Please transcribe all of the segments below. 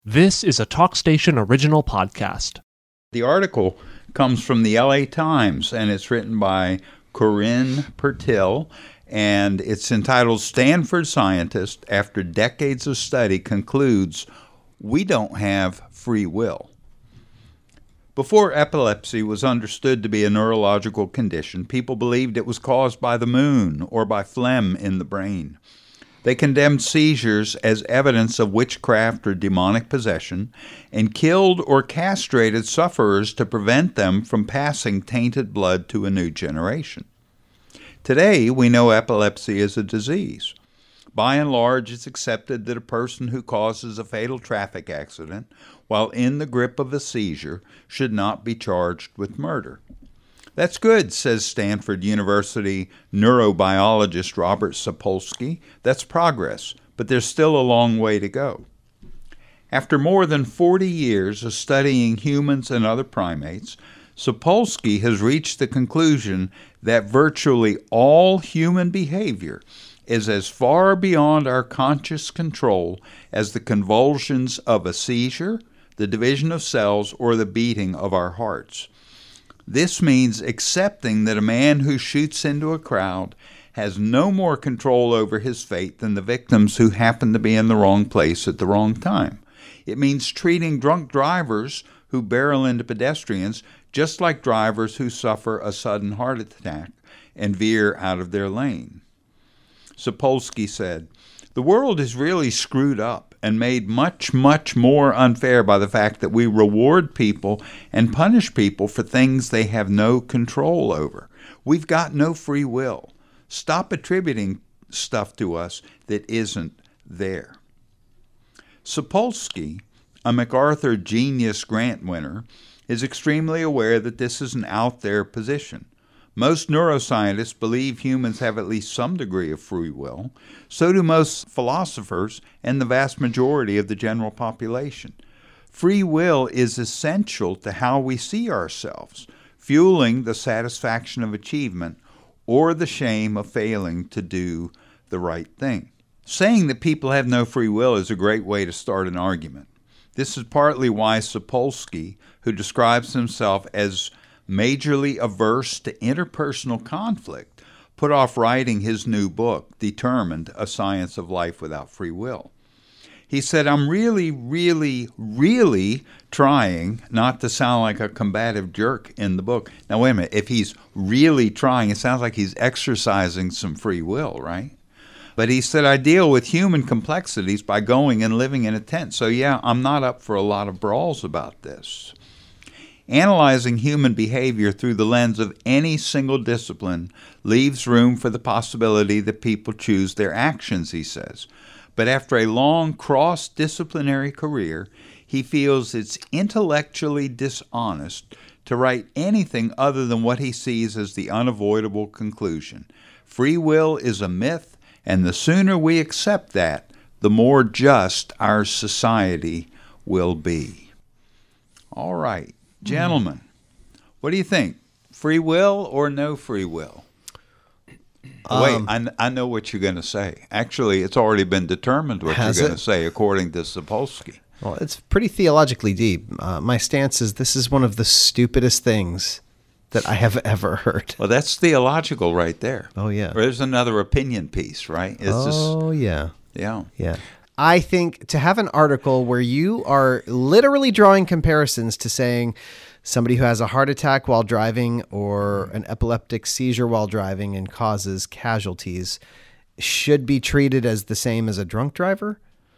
This is a TalkStation original podcast. The article comes from the LA Times, and it's written by Corinne Pertil, and it's entitled, "Stanford Scientist, After Decades of Study, Concludes We Don't Have Free Will." Before epilepsy was understood to be a neurological condition, people believed it was caused by the moon or by phlegm in the brain. They condemned seizures as evidence of witchcraft or demonic possession and killed or castrated sufferers to prevent them from passing tainted blood to a new generation. Today, we know epilepsy is a disease. By and large, it's accepted that a person who causes a fatal traffic accident while in the grip of a seizure should not be charged with murder. That's good, says Stanford University neurobiologist Robert Sapolsky. That's progress, but there's still a long way to go. After more than 40 years of studying humans and other primates, Sapolsky has reached the conclusion that virtually all human behavior is as far beyond our conscious control as the convulsions of a seizure, the division of cells, or the beating of our hearts. This means accepting that a man who shoots into a crowd has no more control over his fate than the victims who happen to be in the wrong place at the wrong time. It means treating drunk drivers who barrel into pedestrians just like drivers who suffer a sudden heart attack and veer out of their lane. Sapolsky said, "The world is really screwed up and made much, much more unfair by the fact that we reward people and punish people for things they have no control over. We've got no free will. Stop attributing stuff to us that isn't there." Sapolsky, a MacArthur Genius Grant winner, is extremely aware that this is an out-there position. Most neuroscientists believe humans have at least some degree of free will. So do most philosophers and the vast majority of the general population. Free will is essential to how we see ourselves, fueling the satisfaction of achievement or the shame of failing to do the right thing. Saying that people have no free will is a great way to start an argument. This is partly why Sapolsky, who describes himself as majorly averse to interpersonal conflict, put off writing his new book, Determined, A Science of Life Without Free Will. He said, "I'm really trying not to sound like a combative jerk in the book." Now, wait a minute. If he's really trying, it sounds like he's exercising some free will, right? But he said, "I deal with human complexities by going and living in a tent. So, yeah, I'm not up for a lot of brawls about this." Analyzing human behavior through the lens of any single discipline leaves room for the possibility that people choose their actions, he says. But after a long cross-disciplinary career, he feels it's intellectually dishonest to write anything other than what he sees as the unavoidable conclusion. Free will is a myth, and the sooner we accept that, the more just our society will be. All right. Gentlemen, what do you think? Free will or no free will? Wait, I know what you're going to say. Actually, it's already been determined what you're going to say, according to Sapolsky. Well, it's pretty theologically deep. My stance is this is one of the stupidest things that I have ever heard. Well, that's theological right there. Oh, yeah. There's another opinion piece, right? Yeah. Yeah. Yeah. I think to have an article where you are literally drawing comparisons to saying somebody who has a heart attack while driving or an epileptic seizure while driving and causes casualties should be treated as the same as a drunk driver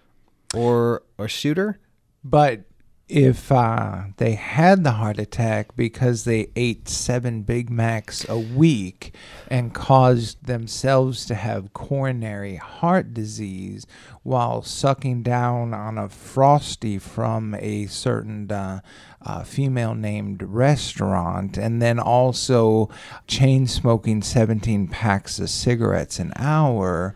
or shooter. But if they had the heart attack because they ate 7 Big Macs a week and caused themselves to have coronary heart disease while sucking down on a Frosty from a certain female-named restaurant, and then also chain-smoking 17 packs of cigarettes an hour,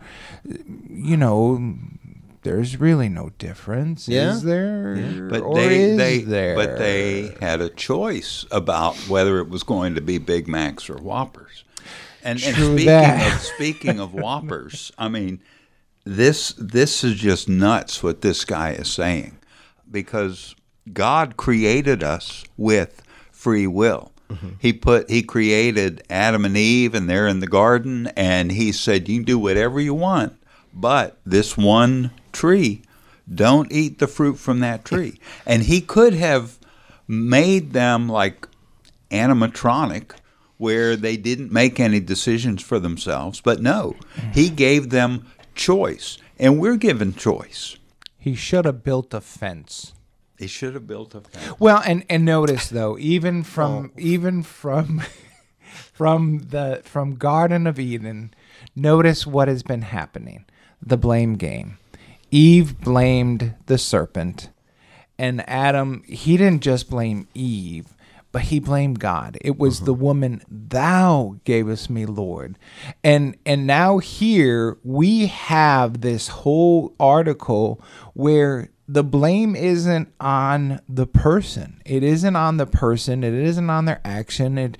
there's really no difference, is there? Yeah. But or there? But they had a choice about whether it was going to be Big Macs or Whoppers. And speaking of Whoppers, I mean, this is just nuts what this guy is saying. because God created us with free will. He created Adam and Eve, and they're in the garden, and he said, you can do whatever you want, but this one tree, don't eat the fruit from that tree. And he could have made them like animatronic, where they didn't make any decisions for themselves, but no, he gave them choice, and we're given choice. He should have built a fence. He should have built a fence. Well, and notice though, even from Garden of Eden, notice what has been happening. The blame game. Eve blamed the serpent, and Adam, he didn't just blame Eve, but he blamed God. It was the woman, thou gavest me, Lord. And now here we have this whole article where the blame isn't on the person. It isn't on the person. It isn't on their action.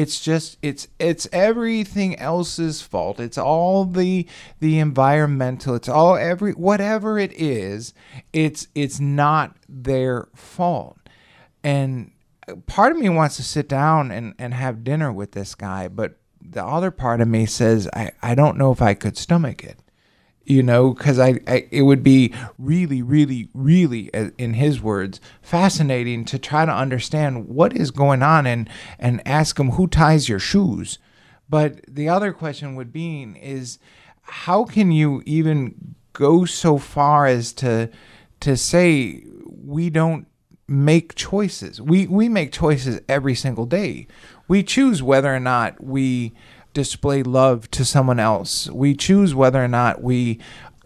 It's everything else's fault. It's all the environmental. It's all whatever it is. It's not their fault. And part of me wants to sit down and have dinner with this guy, but the other part of me says I don't know if I could stomach it. Because it would be really, really, really, in his words, fascinating to try to understand what is going on and ask him who ties your shoes. But the other question would be is how can you even go so far as to say we don't make choices? We make choices every single day. We choose whether or not we display love to someone else. We choose whether or not we,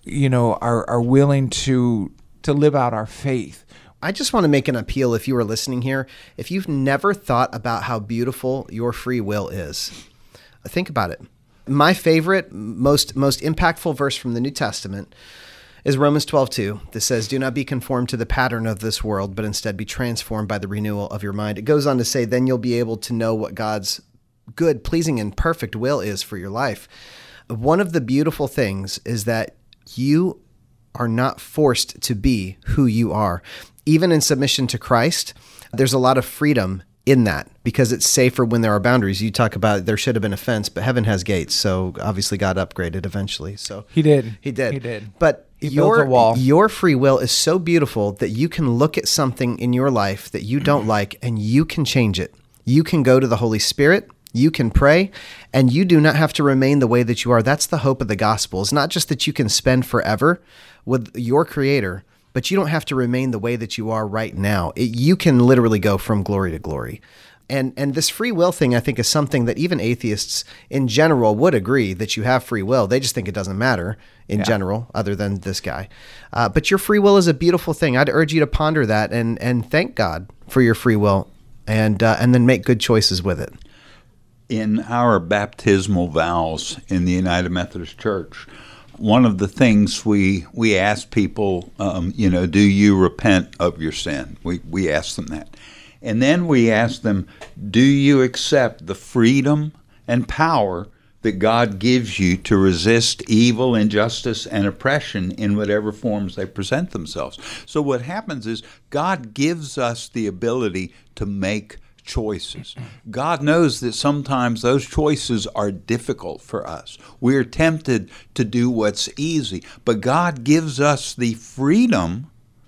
are willing to live out our faith. I just want to make an appeal if you are listening here. If you've never thought about how beautiful your free will is, think about it. My favorite, most impactful verse from the New Testament is Romans 12:2 that says, do not be conformed to the pattern of this world, but instead be transformed by the renewal of your mind. It goes on to say, then you'll be able to know what God's good, pleasing, and perfect will is for your life. One of the beautiful things is that you are not forced to be who you are. Even in submission to Christ, there's a lot of freedom in that because it's safer when there are boundaries. You talk about there should have been a fence, but heaven has gates. So obviously God upgraded eventually. So He did. But He built a wall. Your free will is so beautiful that you can look at something in your life that you don't like and you can change it. You can go to the Holy Spirit. You can pray, and you do not have to remain the way that you are. That's the hope of the gospel. It's not just that you can spend forever with your Creator, but you don't have to remain the way that you are right now. You can literally go from glory to glory. And this free will thing, I think, is something that even atheists in general would agree that you have free will. They just think it doesn't matter in general, other than this guy. But your free will is a beautiful thing. I'd urge you to ponder that and thank God for your free will and then make good choices with it. In our baptismal vows in the United Methodist Church, one of the things we ask people, do you repent of your sin? We ask them that. And then we ask them, do you accept the freedom and power that God gives you to resist evil, injustice, and oppression in whatever forms they present themselves? So what happens is God gives us the ability to make choices. God knows that sometimes those choices are difficult for us. We're tempted to do what's easy, but God gives us the freedom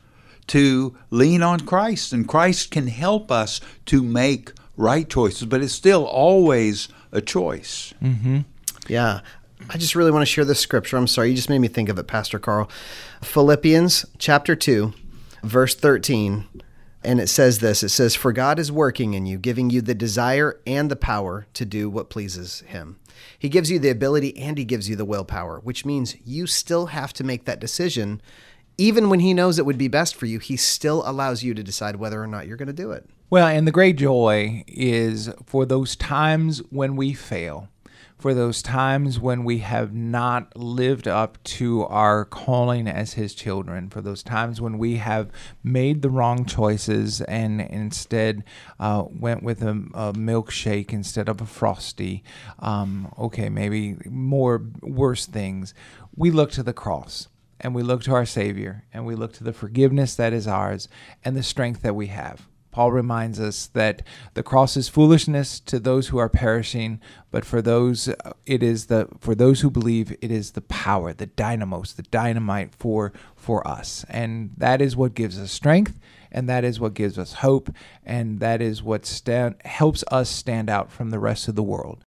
to lean on Christ, and Christ can help us to make right choices, but it's still always a choice. Mm-hmm. Yeah. I just really want to share this scripture. I'm sorry, you just made me think of it, Pastor Carl. Philippians chapter 2, verse 13. And it says this, it says, for God is working in you, giving you the desire and the power to do what pleases him. He gives you the ability and he gives you the willpower, which means you still have to make that decision. Even when he knows it would be best for you, he still allows you to decide whether or not you're going to do it. Well, and the great joy is for those times when we fail, for those times when we have not lived up to our calling as his children, for those times when we have made the wrong choices and instead went with a milkshake instead of a Frosty, maybe more worse things. We look to the cross. and we look to our Savior, and we look to the forgiveness that is ours and the strength that we have. Paul reminds us that the cross is foolishness to those who are perishing, but for those for those who believe, it is the power, the dynamos, the dynamite for us. And that is what gives us strength, and that is what gives us hope, and that is what helps us stand out from the rest of the world.